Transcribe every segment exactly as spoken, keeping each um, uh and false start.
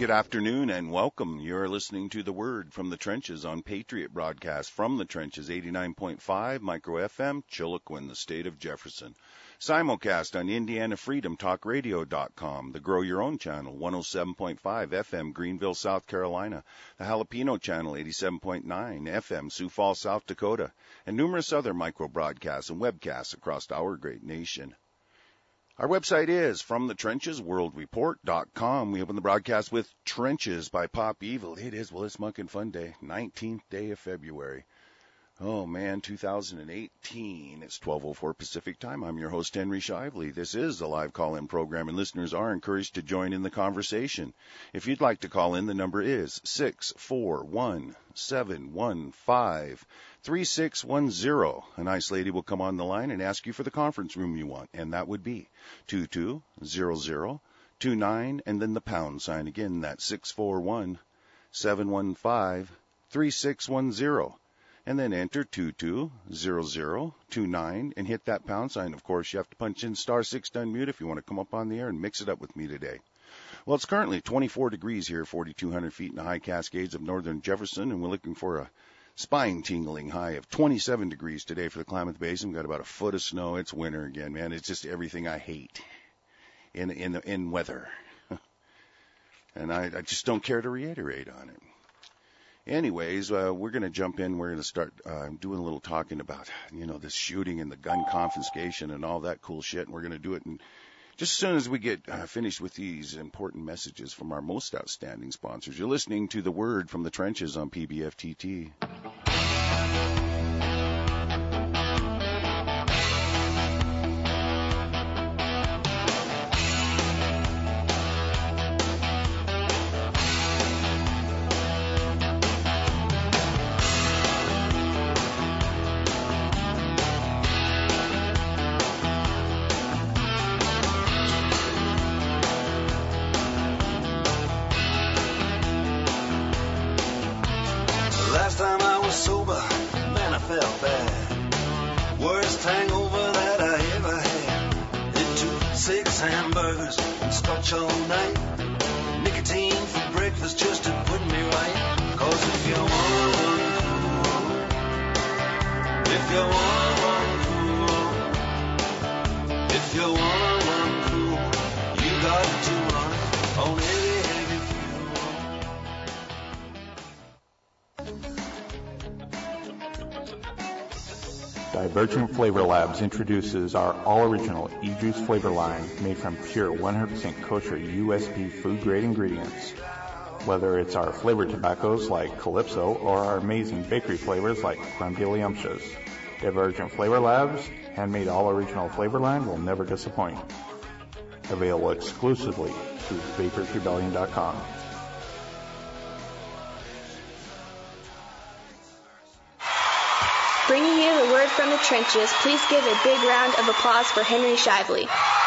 Good afternoon and welcome. You're listening to The Word from the Trenches on Patriot Broadcast from the Trenches, eighty-nine point five Micro F M, Chiloquin, the state of Jefferson. Simulcast on Indiana Freedom Talk Radio dot com, the Grow Your Own channel, one oh seven point five F M, Greenville, South Carolina, the Jalapeno channel, eighty-seven point nine F M, Sioux Falls, South Dakota, and numerous other micro broadcasts and webcasts across our great nation. Our website is from the trenches world report dot com. We open the broadcast with Trenches by Pop Evil. It is, well, it's Monkin' Fun Day, nineteenth day of February. Oh, man, two thousand eighteen. It's twelve oh four Pacific time. I'm your host, Henry Shively. This is a live call-in program, and listeners are encouraged to join in the conversation. If you'd like to call in, the number is six four one, seven one five, three six one zero. A nice lady will come on the line and ask you for the conference room you want, and that would be two two zero zero two nine, and then the pound sign. Again, that's six four one, seven one five, three six one zero. And then enter two two zero zero two nine and hit that pound sign. Of course, you have to punch in star six to unmute if you want to come up on the air and mix it up with me today. Well, it's currently twenty-four degrees here, forty-two hundred feet in the high Cascades of northern Jefferson, and we're looking for a spine-tingling high of twenty-seven degrees today for the Klamath Basin. We've got about a foot of snow. It's winter again, man. It's just everything I hate in in in weather. And I, I just don't care to reiterate on it. Anyways, uh, we're going to jump in. We're going to start uh, doing a little talking about, you know, this shooting and the gun confiscation and all that cool shit. And we're going to do it in, just as soon as we get uh, finished with these important messages from our most outstanding sponsors. You're listening to The Word from the Trenches on P B F T T. Divergent Flavor Labs introduces our all-original e-juice flavor line made from pure one hundred percent kosher U S P food-grade ingredients. Whether it's our flavored tobaccos like Calypso or our amazing bakery flavors like Crumdiddlyumptious, Divergent Flavor Labs' handmade all-original flavor line will never disappoint. Available exclusively through vapors rebellion dot com. Bringing you the word from the trenches, please give a big round of applause for Henry Shively.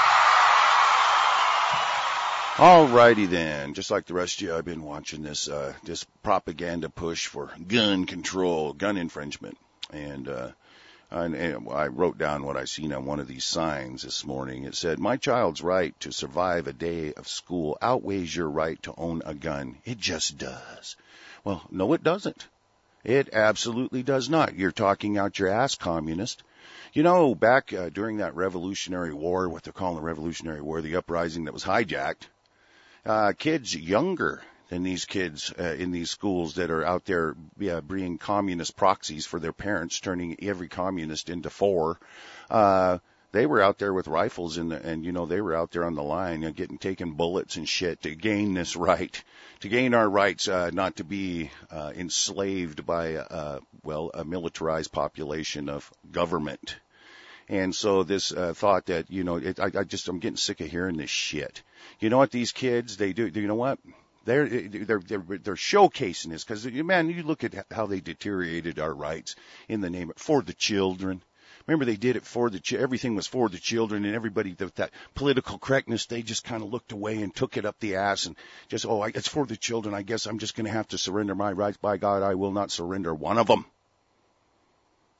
All righty then. Just like the rest of you, I've been watching this uh, this propaganda push for gun control, gun infringement. And, uh, and, and I wrote down what I seen on one of these signs this morning. It said, "My child's right to survive a day of school outweighs your right to own a gun. It just does." Well, no, it doesn't. It absolutely does not. You're talking out your ass, communist. You know, back uh, during that Revolutionary War, what they're calling the Revolutionary War, the uprising that was hijacked, uh, kids younger than these kids uh, in these schools that are out there uh, being communist proxies for their parents, turning every communist into four, uh, they were out there with rifles in the, and, you know, they were out there on the line, you know, getting taking bullets and shit to gain this right, to gain our rights, uh, not to be uh, enslaved by, uh, well, a militarized population of government. And so this uh, thought that, you know, it, I, I just, I'm getting sick of hearing this shit. You know what these kids, they do, you know what? They're, they're, they're, they're showcasing this because, man, you look at how they deteriorated our rights in the name of, for the children. Remember, they did it for the, ch- everything was for the children, and everybody, with that political correctness, they just kind of looked away and took it up the ass and just, oh, I, it's for the children. I guess I'm just going to have to surrender my rights. By God, I will not surrender one of them.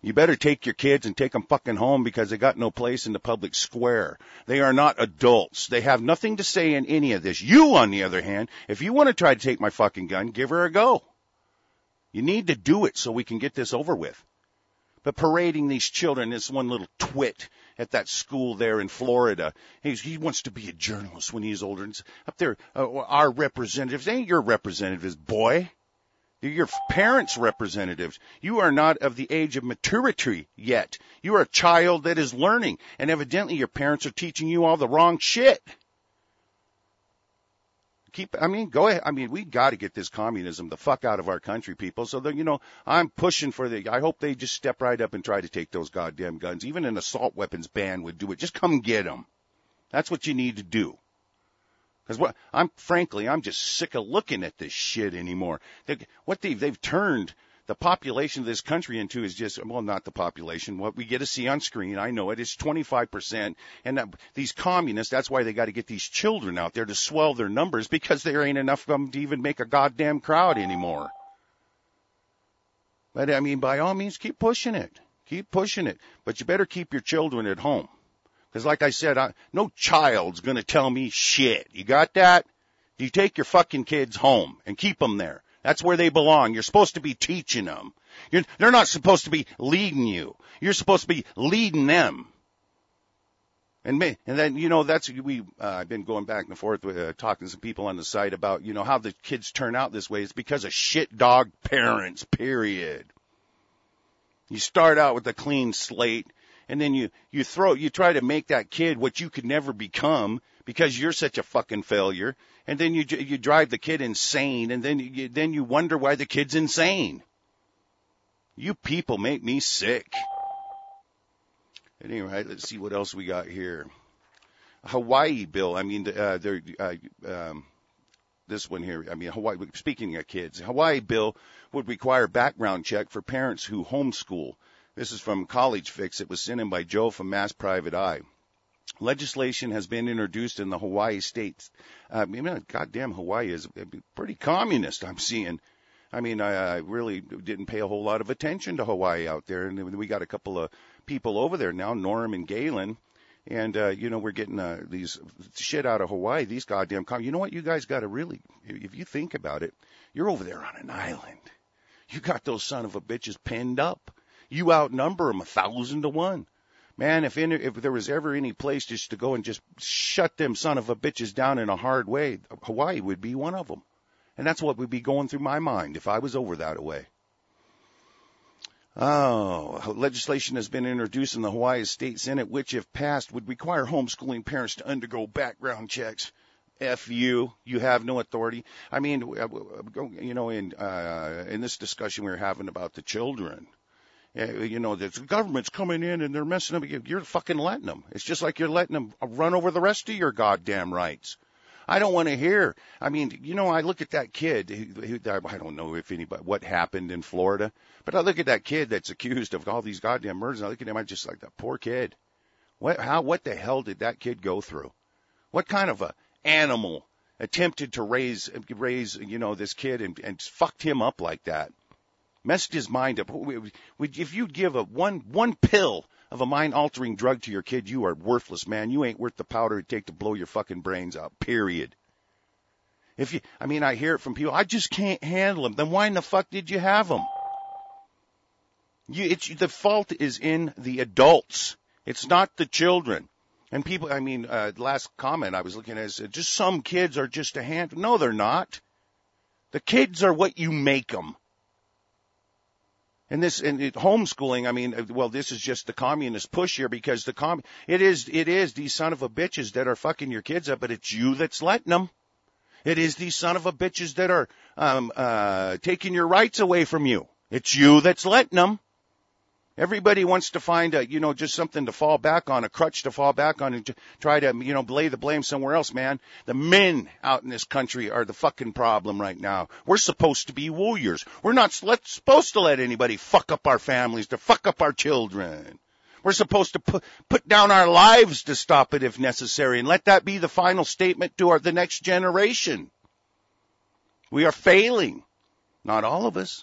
You better take your kids and take them fucking home because they got no place in the public square. They are not adults. They have nothing to say in any of this. You, on the other hand, if you want to try to take my fucking gun, give her a go. You need to do it so we can get this over with. But parading these children, this one little twit at that school there in Florida, he's, he wants to be a journalist when he's older. And up there, uh, our representatives, they ain't your representatives, boy. They're your parents' representatives. You are not of the age of maturity yet. You are a child that is learning, and evidently your parents are teaching you all the wrong shit. Keep, I mean, go ahead. I mean, we got to get this communism the fuck out of our country, people. So that, you know, I'm pushing for the, I hope they just step right up and try to take those goddamn guns. Even an assault weapons ban would do it. Just come get them. That's what you need to do. Because what I'm, frankly, I'm just sick of looking at this shit anymore. They, what they've, they've turned the population of this country into is just, well, not the population. What we get to see on screen, I know it, is twenty-five percent. And that, these communists, that's why they got to get these children out there to swell their numbers, because there ain't enough of them to even make a goddamn crowd anymore. But, I mean, by all means, keep pushing it. Keep pushing it. But you better keep your children at home. Because like I said, I, no child's going to tell me shit. You got that? You take your fucking kids home and keep them there. That's where they belong. You're supposed to be teaching them. You're, they're not supposed to be leading you. You're supposed to be leading them. And me, and then, you know, that's, we, uh, I've been going back and forth with, uh, talking to some people on the site about, you know, how the kids turn out this way. It's because of shit dog parents, period. You start out with a clean slate. And then you, you throw, you try to make that kid what you could never become because you're such a fucking failure. And then you, you drive the kid insane. And then you, then you wonder why the kid's insane. You people make me sick. Anyway, let's see what else we got here. Hawaii bill. I mean, uh, they're, uh, um, this one here. I mean, Hawaii, speaking of kids, Hawaii bill would require background check for parents who homeschool. This is from College Fix. It was sent in by Joe from Mass Private Eye. Legislation has been introduced in the Hawaii state. Uh, I mean, goddamn, Hawaii is pretty communist, I'm seeing. I mean, I, I really didn't pay a whole lot of attention to Hawaii out there. And we got a couple of people over there now, Norm and Galen. And, uh, you know, we're getting uh, these shit out of Hawaii, these goddamn com- You know what? You guys got to really, if you think about it, you're over there on an island. You got those son of a bitches pinned up. You outnumber them a thousand to one. Man, if any, if there was ever any place just to go and just shut them son of a bitches down in a hard way, Hawaii would be one of them. And that's what would be going through my mind if I was over that way. Oh, legislation has been introduced in the Hawaii State Senate, which, if passed, would require homeschooling parents to undergo background checks. F you, you have no authority. I mean, you know, in uh, in this discussion we were having about the children, you know, the government's coming in and they're messing up. You're fucking letting them. It's just like you're letting them run over the rest of your goddamn rights. I don't want to hear. I mean, you know, I look at that kid. Who, who, I don't know if anybody, what happened in Florida, but I look at that kid that's accused of all these goddamn murders. And I look at him, I'm just like, that poor kid. What, how, what the hell did that kid go through? What kind of a animal attempted to raise, raise, you know, this kid and, and fucked him up like that? Messed his mind up. If you give a one, one pill of a mind-altering drug to your kid, you are worthless, man. You ain't worth the powder it take to blow your fucking brains out, period. If you, I mean, I hear it from people, I just can't handle them. Then why in the fuck did you have them? You, it's, the fault is in the adults. It's not the children. And people, I mean, uh, last comment I was looking at is just some kids are just a hand. No, they're not. The kids are what you make them. And this, and it, homeschooling, I mean, well, this is just the communist push here because the com, it is, it is these son of a bitches that are fucking your kids up, but it's you that's letting them. It is these son of a bitches that are, um, uh, taking your rights away from you. It's you that's letting them. Everybody wants to find a, you know, just something to fall back on, a crutch to fall back on and to try to, you know, lay the blame somewhere else, man. The men out in this country are the fucking problem right now. We're supposed to be warriors. We're not let, supposed to let anybody fuck up our families, to fuck up our children. We're supposed to put, put down our lives to stop it if necessary and let that be the final statement to our, the next generation. We are failing. Not all of us.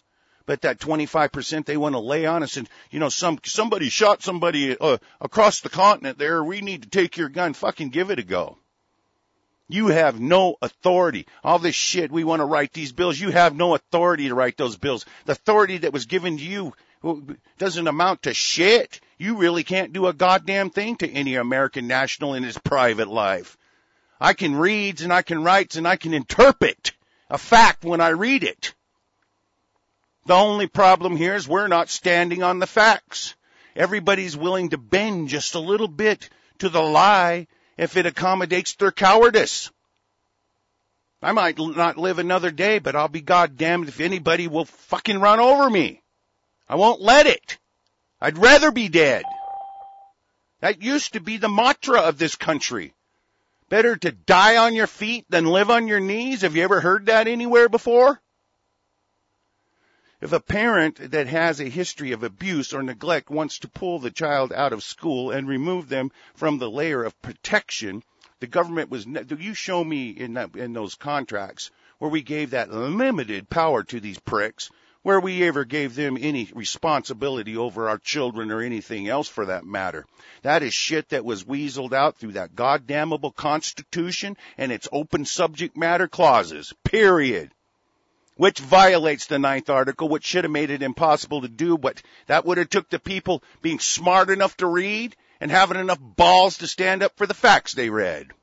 But that twenty-five percent they want to lay on us and, you know, some somebody shot somebody uh, across the continent there. We need to take your gun. Fucking give it a go. You have no authority. All this shit, we want to write these bills. You have no authority to write those bills. The authority that was given to you doesn't amount to shit. You really can't do a goddamn thing to any American national in his private life. I can read and I can write and I can interpret a fact when I read it. The only problem here is we're not standing on the facts. Everybody's willing to bend just a little bit to the lie if it accommodates their cowardice. I might not live another day, but I'll be goddamned if anybody will fucking run over me. I won't let it. I'd rather be dead. That used to be the mantra of this country. Better to die on your feet than live on your knees. Have you ever heard that anywhere before? If a parent that has a history of abuse or neglect wants to pull the child out of school and remove them from the layer of protection, the government was, ne- you show me in that, in those contracts where we gave that limited power to these pricks, where we ever gave them any responsibility over our children or anything else for that matter. That is shit that was weaseled out through that goddamnable Constitution and its open subject matter clauses, period. Which violates the ninth article, which should have made it impossible to do, but that would have took the people being smart enough to read and having enough balls to stand up for the facts they read.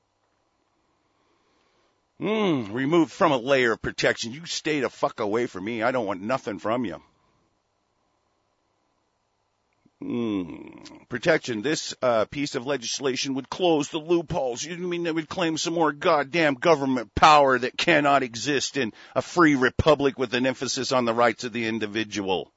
Hmm, removed from a layer of protection. You stay the fuck away from me. I don't want nothing from you. Hmm, protection. This uh, piece of legislation would close the loopholes. You mean they would claim some more goddamn government power that cannot exist in a free republic with an emphasis on the rights of the individual.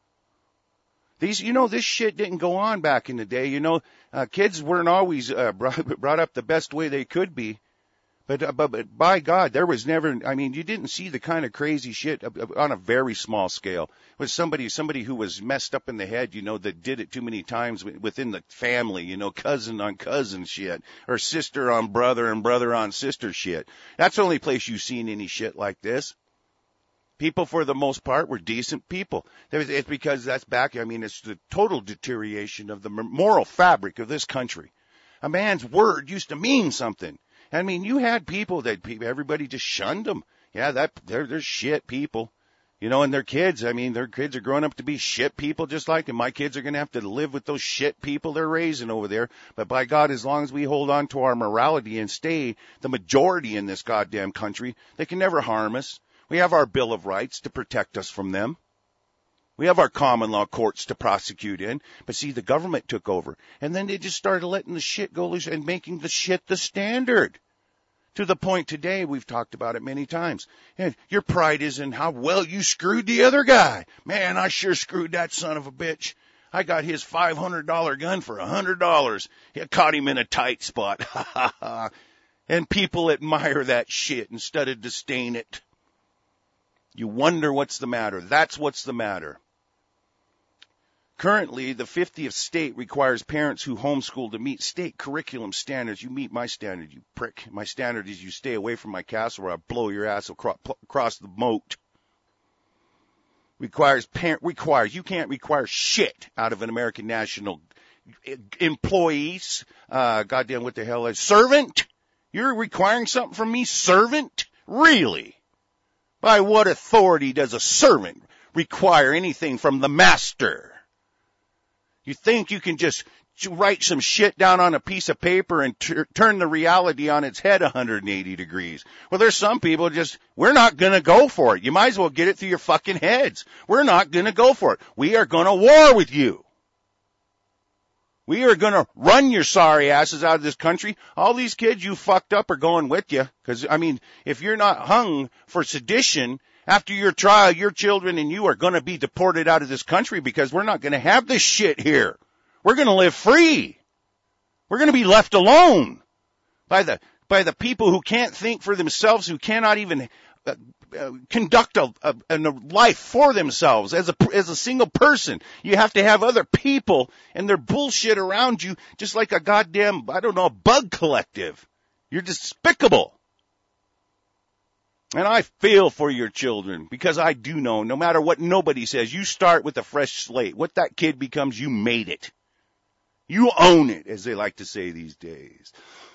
These, you know, this shit didn't go on back in the day. You know, uh, kids weren't always uh, brought, brought up the best way they could be. But, uh, but, but by God, there was never, I mean, you didn't see the kind of crazy shit on a very small scale. It was somebody, somebody who was messed up in the head, you know, that did it too many times within the family, you know, cousin on cousin shit, or sister on brother and brother on sister shit. That's the only place you've seen any shit like this. People, for the most part, were decent people. It's because that's back, I mean, it's the total deterioration of the moral fabric of this country. A man's word used to mean something. I mean, you had people that everybody just shunned them. Yeah, that they're, they're shit people, you know, and their kids, I mean, their kids are growing up to be shit people just like them. My kids are going to have to live with those shit people they're raising over there. But by God, as long as we hold on to our morality and stay the majority in this goddamn country, they can never harm us. We have our Bill of Rights to protect us from them. We have our common law courts to prosecute in. But see, the government took over. And then they just started letting the shit go loose and making the shit the standard. To the point today, we've talked about it many times. And your pride is in how well you screwed the other guy. Man, I sure screwed that son of a bitch. I got his five hundred dollars gun for one hundred dollars. It caught him in a tight spot. Ha ha ha. And people admire that shit instead of disdain it. You wonder what's the matter. That's what's the matter. Currently, the fiftieth state requires parents who homeschool to meet state curriculum standards. You meet my standard, you prick. My standard is you stay away from my castle or I'll blow your ass across the moat. Requires parent, requires, you can't require shit out of an American national employees. Uh, goddamn, what the hell is servant? You're requiring something from me, servant? Really? By what authority does a servant require anything from the master? You think you can just write some shit down on a piece of paper and t- turn the reality on its head one hundred eighty degrees? Well, there's some people just, we're not going to go for it. You might as well get it through your fucking heads. We're not going to go for it. We are going to war with you. We are going to run your sorry asses out of this country. All these kids you fucked up are going with you. Because, I mean, if you're not hung for sedition, after your trial, your children and you are going to be deported out of this country because we're not going to have this shit here. We're going to live free. We're going to be left alone by the by the people who can't think for themselves, who cannot even uh, uh, conduct a, a, a life for themselves as a as a single person. You have to have other people and their bullshit around you, just like a goddamn, I don't know, a bug collective. You're despicable. And I feel for your children because I do know no matter what nobody says, you start with a fresh slate. What that kid becomes, you made it. You own it, as they like to say these days.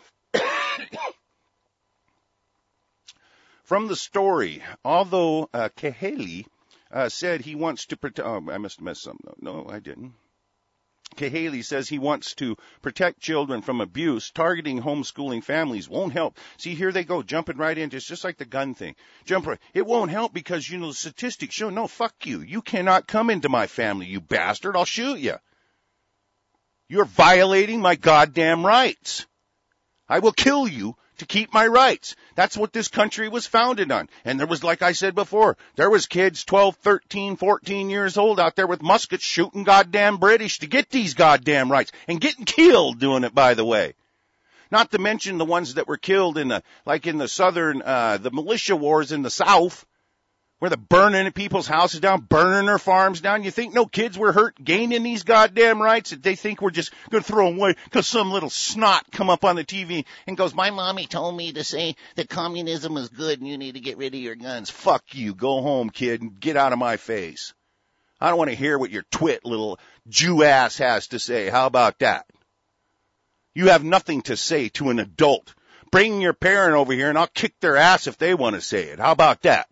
From the story, although uh, Kahele uh, said he wants to protect, oh, I must have messed something up. No, I didn't. Kahele says he wants to protect children from abuse. Targeting homeschooling families won't help. See, here they go, jumping right into it's just like the gun thing. Jump right. It won't help because, you know, the statistics show, no, fuck you. You cannot come into my family, you bastard. I'll shoot you. You're violating my goddamn rights. I will kill you to keep my rights. That's what this country was founded on. And there was, like I said before, there was kids twelve, thirteen, fourteen years old out there with muskets shooting goddamn British to get these goddamn rights and getting killed doing it, by the way. Not to mention the ones that were killed in the, like in the southern, uh, the militia wars in the South, where they're burning people's houses down, burning their farms down. You think no kids were hurt gaining these goddamn rights that they think we're just going to throw them away because some little snot come up on the T V and goes, my mommy told me to say that communism is good and you need to get rid of your guns. Fuck you. Go home, kid, and get out of my face. I don't want to hear what your twit little Jew ass has to say. How about that? You have nothing to say to an adult. Bring your parent over here and I'll kick their ass if they want to say it. How about that?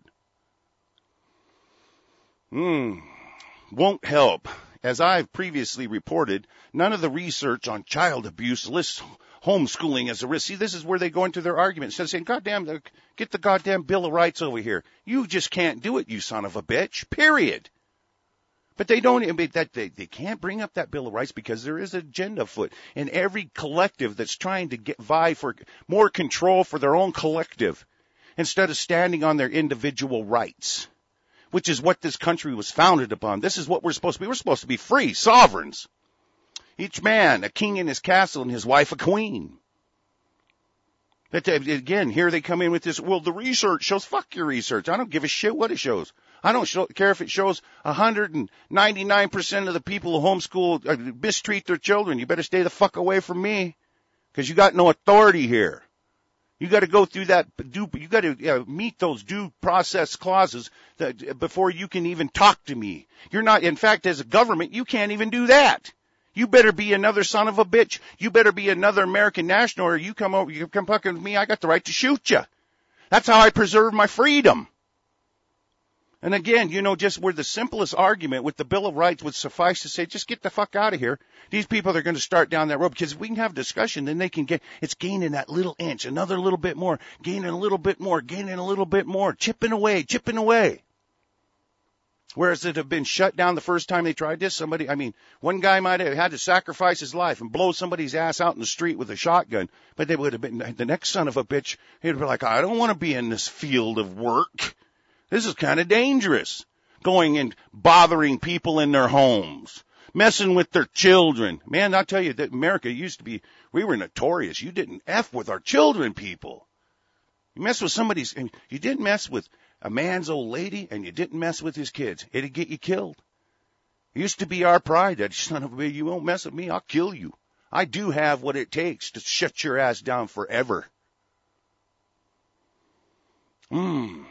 Hmm, won't help. As I've previously reported, none of the research on child abuse lists homeschooling as a risk. See, this is where they go into their argument. Instead of saying, goddamn, get the goddamn Bill of Rights over here. You just can't do it, you son of a bitch, period. But they don't, I mean, that they, they can't bring up that Bill of Rights because there is an agenda afoot. And every collective that's trying to get vie for more control for their own collective instead of standing on their individual rights, which is what this country was founded upon. This is what we're supposed to be. We're supposed to be free, sovereigns. Each man a king in his castle and his wife a queen. But again, here they come in with this, well, the research shows, fuck your research. I don't give a shit what it shows. I don't show, care if it shows one hundred ninety-nine percent of the people who homeschool uh, mistreat their children. You better stay the fuck away from me because you got no authority here. You got to go through that, due, you got to uh, meet those due process clauses that, before you can even talk to me. You're not, in fact, as a government, you can't even do that. You better be another son of a bitch. You better be another American national or you come over, you come fucking with me, I got the right to shoot you. That's how I preserve my freedom. And again, you know, just where the simplest argument with the Bill of Rights would suffice to say, just get the fuck out of here. These people are going to start down that road because if we can have discussion, then they can get, it's gaining that little inch, another little bit more, gaining a little bit more, gaining a little bit more, chipping away, chipping away. Whereas it had been shut down the first time they tried this, somebody, I mean, one guy might have had to sacrifice his life and blow somebody's ass out in the street with a shotgun, but they would have been, the next son of a bitch, he'd be like, I don't want to be in this field of work. This is kind of dangerous, going and bothering people in their homes, messing with their children. Man, I'll tell you that America used to be, we were notorious. You didn't F with our children, people. You mess with somebody's, you didn't mess with a man's old lady, and you didn't mess with his kids. It'd get you killed. It used to be our pride that, son of a bitch, you won't mess with me, I'll kill you. I do have what it takes to shut your ass down forever. Hmm.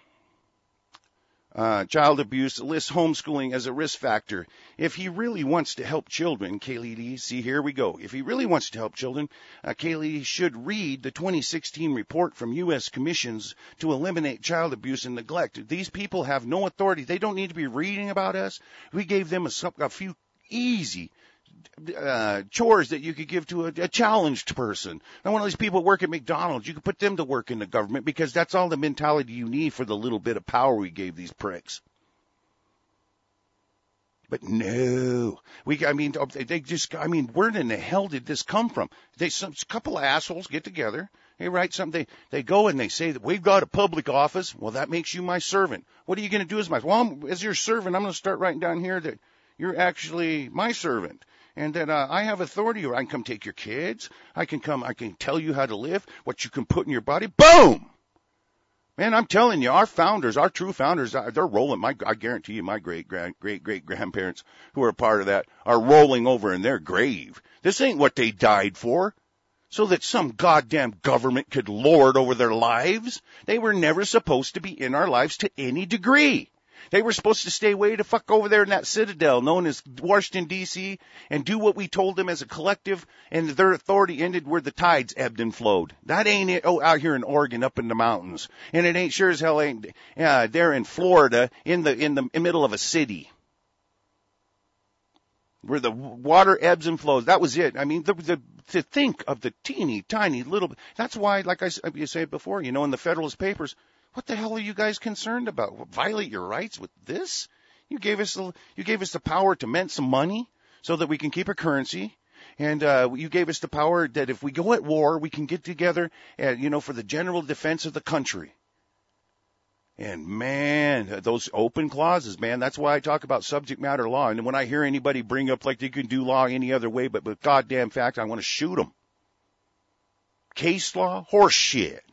Uh, child abuse lists homeschooling as a risk factor. If he really wants to help children, Kahele, see, here we go. If he really wants to help children, uh, Kahele should read the twenty sixteen report from U S commissions to eliminate child abuse and neglect. These people have no authority. They don't need to be reading about us. We gave them a, a few easy Uh, chores that you could give to a, a challenged person. Now, one of these people work at McDonald's, you could put them to work in the government because that's all the mentality you need for the little bit of power we gave these pricks. But no, we, I mean, they just, I mean, where in the hell did this come from? They, some a couple of assholes get together, they write something, they, they go and they say that we've got a public office. Well, that makes you my servant. What are you going to do as my, well, I'm, as your servant, I'm going to start writing down here that you're actually my servant. And that uh, I have authority, or I can come take your kids. I can come, I can tell you how to live, what you can put in your body. Boom! Man, I'm telling you, our founders, our true founders, they're rolling. My, I guarantee you, my great, grand, great, great grandparents who are a part of that are rolling over in their grave. This ain't what they died for. so that some goddamn government could lord over their lives. They were never supposed to be in our lives to any degree. They were supposed to stay way the fuck over there in that citadel known as Washington, D C, and do what we told them as a collective, and their authority ended where the tides ebbed and flowed. That ain't it oh, out here in Oregon up in the mountains. And it ain't sure as hell ain't uh, there in Florida in the in the middle of a city where the water ebbs and flows. That was it. I mean, the, the, to think of the teeny tiny little, that's why, like I, I said before, you know, in the Federalist Papers, what the hell are you guys concerned about? Violate your rights with this? You gave us the, you gave us the power to mint some money so that we can keep a currency. And, uh, you gave us the power that if we go at war, we can get together and, you know, for the general defense of the country. And man, those open clauses, man, that's why I talk about subject matter law. And when I hear anybody bring up like they can do law any other way, but with goddamn fact, I want to shoot them. Case law, horse shit.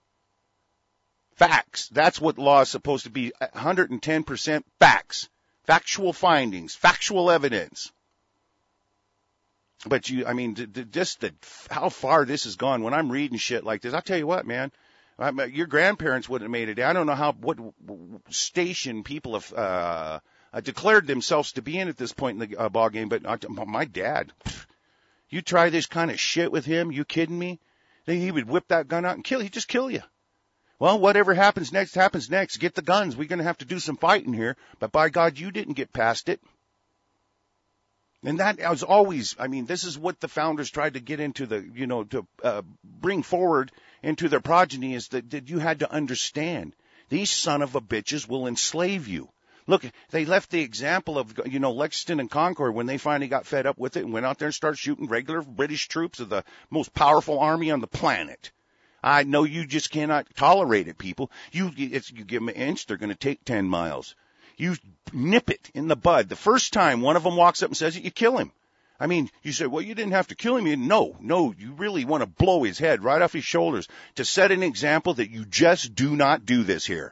Facts. That's what law is supposed to be. one hundred ten percent facts. Factual findings. Factual evidence. But you, I mean, just the, how far this has gone. When I'm reading shit like this, I'll tell you what, man. Your grandparents wouldn't have made it. I don't know how, what station people have, uh, declared themselves to be in at this point in the uh, ball game, but my dad, you try this kind of shit with him, you kidding me? He would whip that gun out and kill, he'd just kill you. Well, whatever happens next, happens next. Get the guns. We're going to have to do some fighting here, but by God, you didn't get past it. And that was always, I mean, this is what the founders tried to get into the, you know, to uh, bring forward into their progeny is that, that you had to understand these son of a bitches will enslave you. Look, they left the example of, you know, Lexington and Concord when they finally got fed up with it and went out there and started shooting regular British troops of the most powerful army on the planet. I know you just cannot tolerate it, people. You, it's, you give them an inch, they're going to take ten miles. You nip it in the bud. The first time one of them walks up and says it, you kill him. I mean, you say, well, you didn't have to kill him. You, no, no, you really want to blow his head right off his shoulders to set an example that you just do not do this here.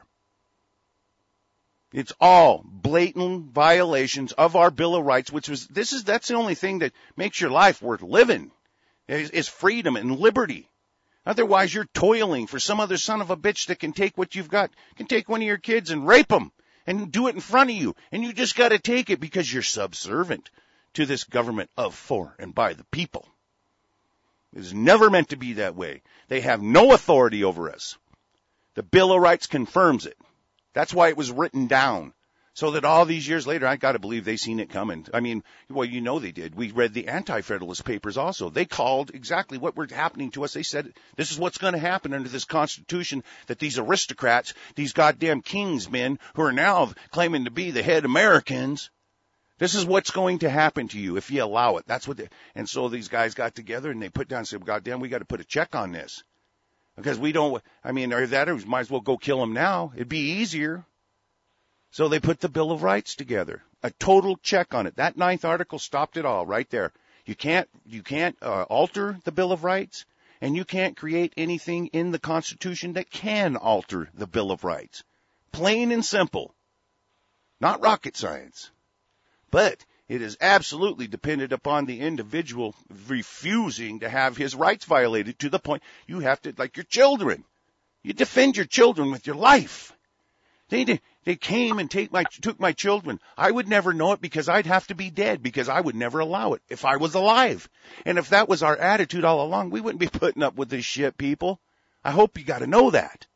It's all blatant violations of our Bill of Rights, which was, this is, that's the only thing that makes your life worth living is, is freedom and liberty. Otherwise, you're toiling for some other son of a bitch that can take what you've got, can take one of your kids and rape them. And do it in front of you. And you just got to take it because you're subservient to this government of, for, and by the people. It is never meant to be that way. They have no authority over us. The Bill of Rights confirms it. That's why it was written down. So that all these years later, I got to believe they seen it coming. I mean, well, you know they did. We read the Anti-Federalist Papers also. They called exactly what was happening to us. They said, this is what's going to happen under this Constitution, that these aristocrats, these goddamn kingsmen who are now claiming to be the head Americans, this is what's going to happen to you if you allow it. That's what they, and so these guys got together and they put down and said, goddamn, we got to put a check on this. Because we don't, I mean, or that, or we might as well go kill them now. It'd be easier. So they put the Bill of Rights together, a total check on it. That ninth article stopped it all right there. You can't, you can't uh, alter the Bill of Rights, and you can't create anything in the Constitution that can alter the Bill of Rights. Plain and simple. Not rocket science. But it is absolutely dependent upon the individual refusing to have his rights violated to the point you have to, like your children. You defend your children with your life. They they came and take my took my children. I would never know it because I'd have to be dead because I would never allow it if I was alive. And if that was our attitude all along, we wouldn't be putting up with this shit, people. I hope you got to know that.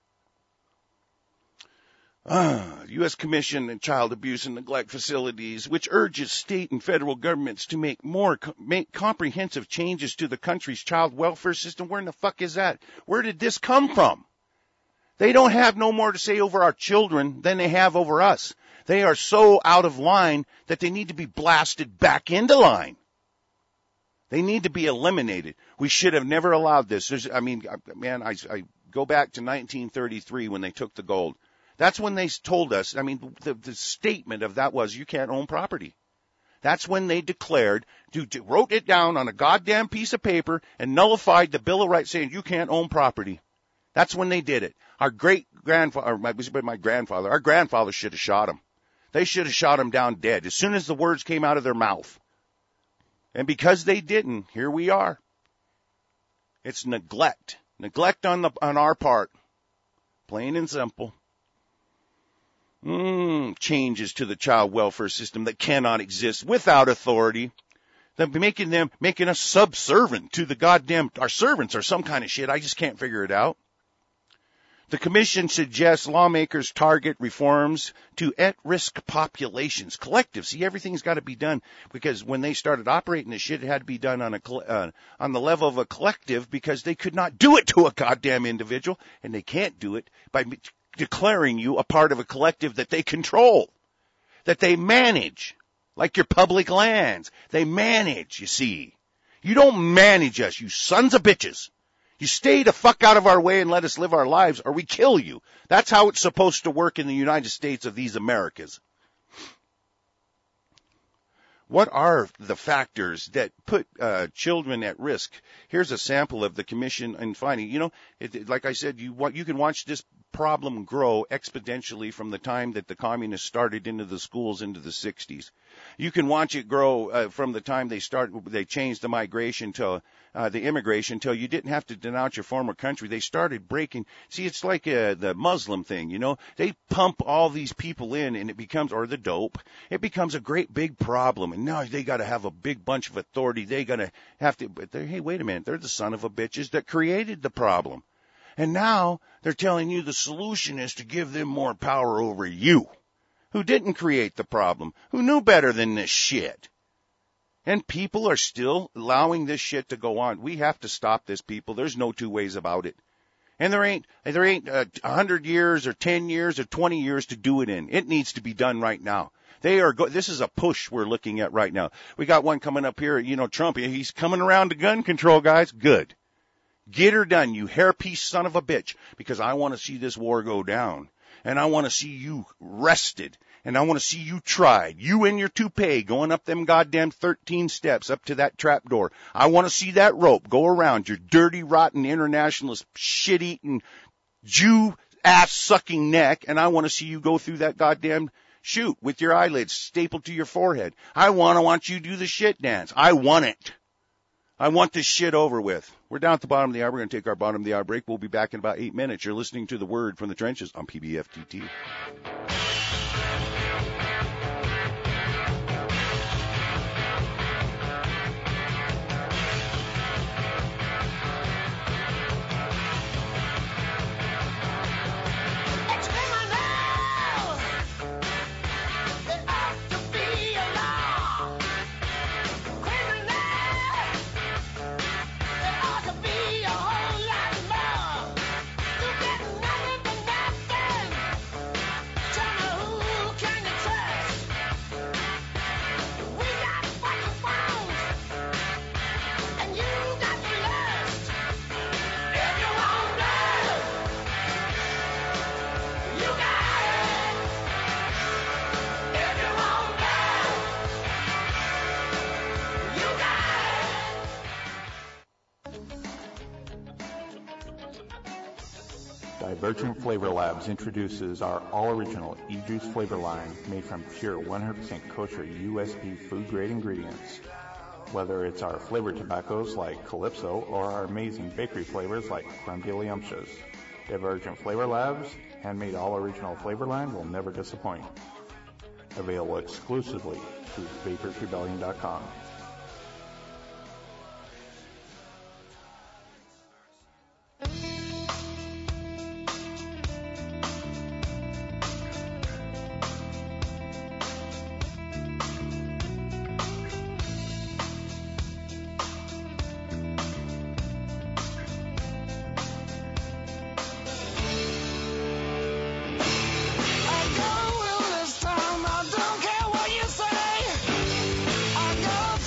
Uh, U S Commission on Child Abuse and Neglect Facilities, which urges state and federal governments to make more make comprehensive changes to the country's child welfare system. Where in the fuck is that? Where did this come from? They don't have no more to say over our children than they have over us. They are so out of line that they need to be blasted back into line. They need to be eliminated. We should have never allowed this. There's, I mean, man, I, I go back to nineteen thirty-three when they took the gold. That's when they told us, I mean, the, the statement of that was you can't own property. That's when they declared, to, to, wrote it down on a goddamn piece of paper and nullified the Bill of Rights saying you can't own property. That's when they did it. Our great-grandfather, or my, my grandfather, our grandfather should have shot him. They should have shot him down dead as soon as the words came out of their mouth. And because they didn't, here we are. It's neglect. Neglect on the on our part. Plain and simple. Mm, changes to the child welfare system that cannot exist without authority. They're making them, making us subservient to the goddamn, our servants or some kind of shit. I just can't figure it out. The commission suggests lawmakers target reforms to at-risk populations, collectives. See, everything's got to be done because when they started operating this shit, it had to be done on a uh, on the level of a collective because they could not do it to a goddamn individual, and they can't do it by declaring you a part of a collective that they control, that they manage, like your public lands. They manage, you see. You don't manage us, you sons of bitches. You stay the fuck out of our way and let us live our lives, or we kill you. That's how it's supposed to work in the United States of these Americas. What are the factors that put uh, children at risk? Here's a sample of the commission and finding. You know, it, like I said, you you can watch this problem grow exponentially from the time that the communists started into the schools into the sixties. You can watch it grow uh, from the time they start. They changed the migration to uh, the immigration till you didn't have to denounce your former country. They started breaking. See, it's like uh, the Muslim thing, you know. They pump all these people in, and it becomes, or the dope. It becomes a great big problem. And now they got to have a big bunch of authority. They got to have to. But hey, wait a minute. They're the son of a bitches that created the problem. And now they're telling you the solution is to give them more power over you, who didn't create the problem, who knew better than this shit. And people are still allowing this shit to go on. We have to stop this, people. There's no two ways about it. And there ain't there ain't a uh, hundred years or ten years or twenty years to do it in. It needs to be done right now. They are. Go- this is a push we're looking at right now. We got one coming up here. You know, Trump. He's coming around to gun control, guys. Good. Get her done, you hairpiece son of a bitch, because I want to see this war go down. And I want to see you rested. And I want to see you tried. You and your toupee going up them goddamn thirteen steps up to that trap door. I want to see that rope go around your dirty, rotten, internationalist, shit-eating, Jew ass-sucking neck. And I want to see you go through that goddamn chute with your eyelids stapled to your forehead. I want to want you to do the shit dance. I want it. I want this shit over with. We're down at the bottom of the hour. We're going to take our bottom of the hour break. We'll be back in about eight minutes. You're listening to The Word from the Trenches on P B F T T. Divergent Flavor Labs introduces our all-original e-juice flavor line made from pure one hundred percent kosher U S P food-grade ingredients. Whether it's our flavored tobaccos like Calypso or our amazing bakery flavors like Crumdiddlyumptious, Divergent Flavor Labs' handmade all-original flavor line will never disappoint. Available exclusively through vapors rebellion dot com. I go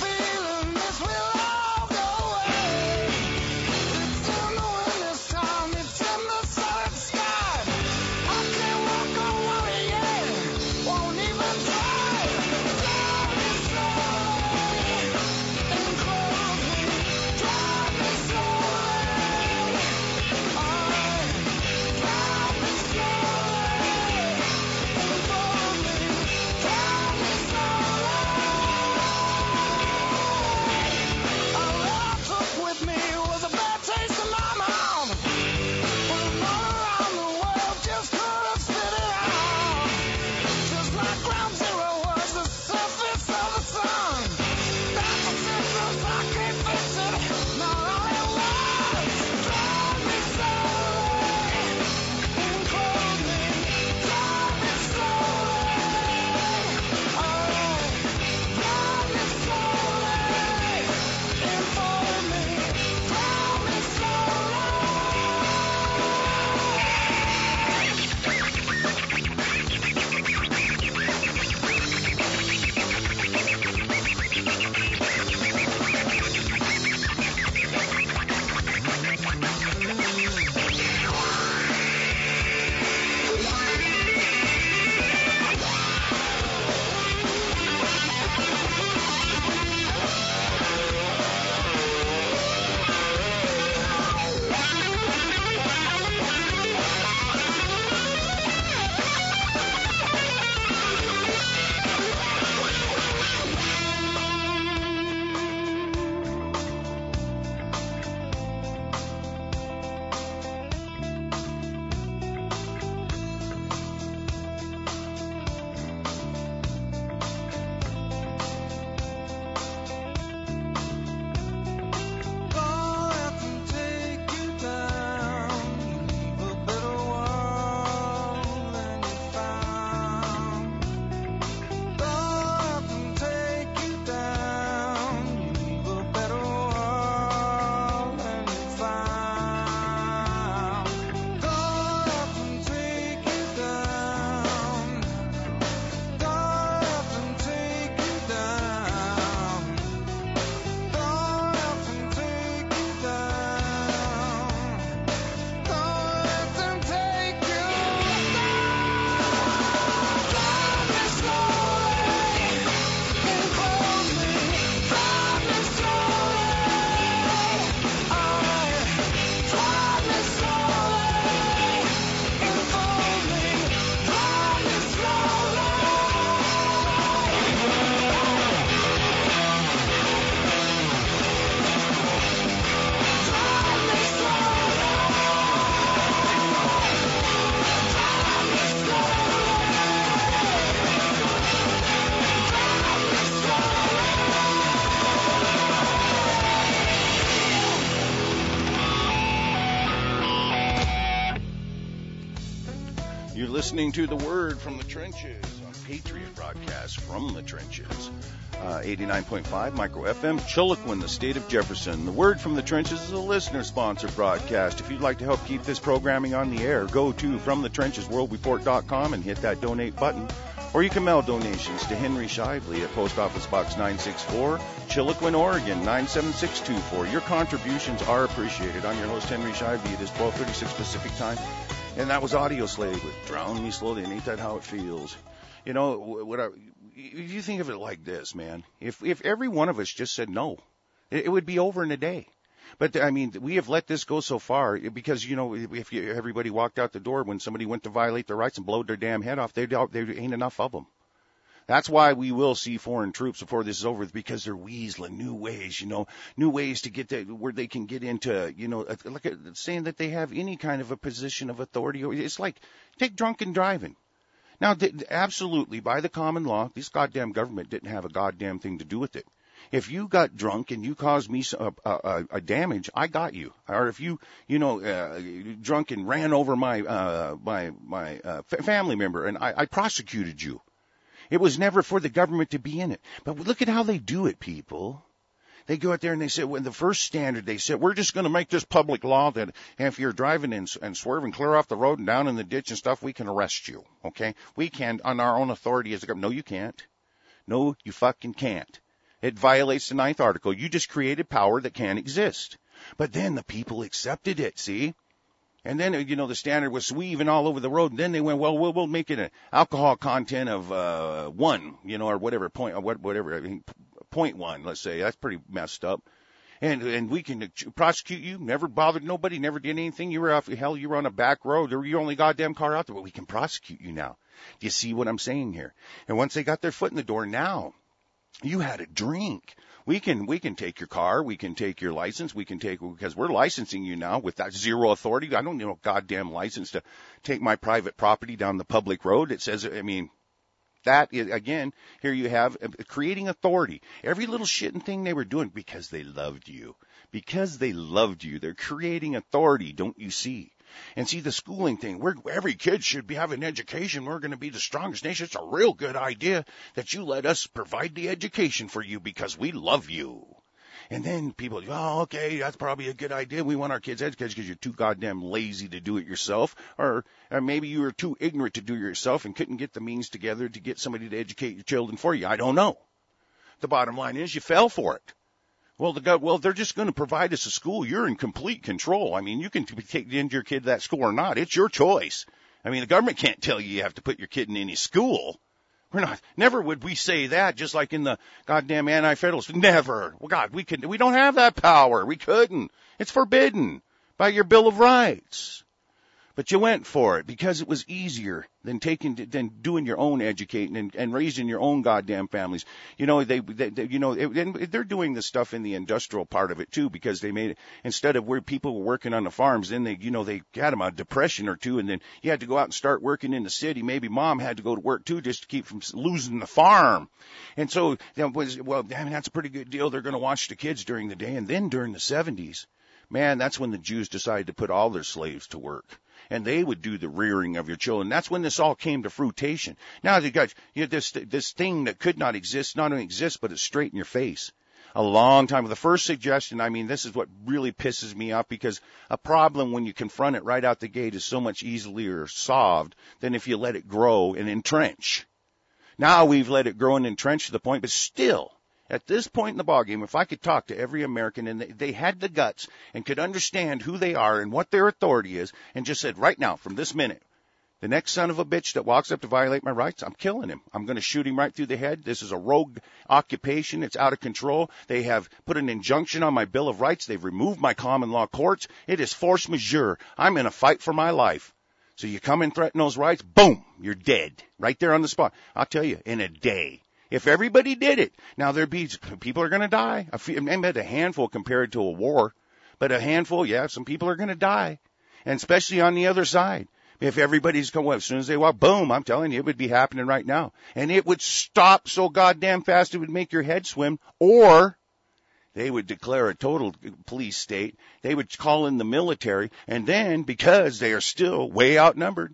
listening to The Word from the Trenches on Patriot Broadcast from the Trenches. Uh, eighty-nine point five Micro F M, Chiloquin, the state of Jefferson. The Word from the Trenches is a listener-sponsored broadcast. If you'd like to help keep this programming on the air, go to from the trenches world report dot com and hit that donate button. Or you can mail donations to Henry Shively at Post Office Box nine sixty-four, Chiloquin, Oregon nine seven six two four. Your contributions are appreciated. I'm your host, Henry Shively. It is twelve thirty-six Pacific Time. And that was Audio Slave with Drown Me Slowly, and ain't that how it feels? You know, what I, you think of it like this, man. If if every one of us just said no, it, it would be over in a day. But, I mean, we have let this go so far because, you know, if you, everybody walked out the door when somebody went to violate their rights and blowed their damn head off, there ain't enough of them. That's why we will see foreign troops before this is over, because they're weaseling new ways, you know, new ways to get that, where they can get into, you know, look at saying that they have any kind of a position of authority. It's like, take drunken driving. Now, th- absolutely, by the common law, this goddamn government didn't have a goddamn thing to do with it. If you got drunk and you caused me a, a, a damage, I got you. Or if you, you know, uh, drunk and ran over my uh, my my uh, family member and I, I prosecuted you. It was never for the government to be in it. But look at how they do it, people. They go out there and they say, when the first standard, they said, we're just going to make this public law that if you're driving and, and swerving clear off the road and down in the ditch and stuff, we can arrest you, okay? We can, on our own authority as a government. No, you can't. No, you fucking can't. It violates the ninth article. You just created power that can't exist. But then the people accepted it, see? And then, you know, the standard was weaving all over the road. And then they went, well, we'll, we'll make it an alcohol content of uh, one, you know, or whatever, point, or whatever, I mean, point one, let's say. That's pretty messed up. And and we can prosecute you. Never bothered nobody, never did anything. You were off, hell, you were on a back road. Or your only goddamn car out there. But we can prosecute you now. Do you see what I'm saying here? And once they got their foot in the door, now you had a drink. We can, we can take your car. We can take your license. We can take, because we're licensing you now with that zero authority. I don't need no goddamn license to take my private property down the public road. It says, I mean, that is, again, here you have uh, creating authority. Every little shit and thing they were doing because they loved you. Because they loved you. They're creating authority, don't you see? And see, the schooling thing, we're, every kid should be having an education. We're going to be the strongest nation. It's a real good idea that you let us provide the education for you because we love you. And then people, oh, okay, that's probably a good idea. We want our kids educated because you're too goddamn lazy to do it yourself. Or, or maybe you were too ignorant to do it yourself and couldn't get the means together to get somebody to educate your children for you. I don't know. The bottom line is you fell for it. Well, the well, they're just going to provide us a school. You're in complete control. I mean, you can take into your kid to that school or not. It's your choice. I mean, the government can't tell you you have to put your kid in any school. We're not. Never would we say that. Just like in the goddamn anti-federalists. Never. Well, God, we could. We don't have that power. We couldn't. It's forbidden by your Bill of Rights. But you went for it because it was easier than taking, than doing your own educating and, and raising your own goddamn families. You know, they, they, they you know, it, and they're doing the stuff in the industrial part of it too, because they made it, instead of where people were working on the farms, then they, you know, they had them a depression or two, and then you had to go out and start working in the city. Maybe mom had to go to work too, just to keep from losing the farm. And so that was, well, I mean, that's a pretty good deal. They're going to watch the kids during the day. And then during the seventies, man, that's when the Jews decided to put all their slaves to work. And they would do the rearing of your children. That's when this all came to fruition. Now you got you know, this this thing that could not exist, not only exists, but it's straight in your face. A long time. The first suggestion, I mean, this is what really pisses me off, because a problem when you confront it right out the gate is so much easier solved than if you let it grow and entrench. Now we've let it grow and entrench to the point, but still, at this point in the ballgame, if I could talk to every American and they had the guts and could understand who they are and what their authority is, and just said, right now, from this minute, the next son of a bitch that walks up to violate my rights, I'm killing him. I'm going to shoot him right through the head. This is a rogue occupation. It's out of control. They have put an injunction on my Bill of Rights. They've removed my common law courts. It is force majeure. I'm in a fight for my life. So you come and threaten those rights, boom, you're dead. Right there on the spot. I'll tell you, in a day. If everybody did it, now there'd be, people are going to die. I feel, maybe a handful compared to a war, but a handful, yeah, some people are going to die. And especially on the other side. If everybody's going, well, as soon as they walk, boom, I'm telling you, it would be happening right now. And it would stop so goddamn fast it would make your head swim. Or they would declare a total police state. They would call in the military. And then, because they are still way outnumbered,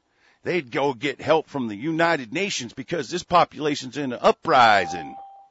They'd go get help from the United Nations because this population's in an uprising.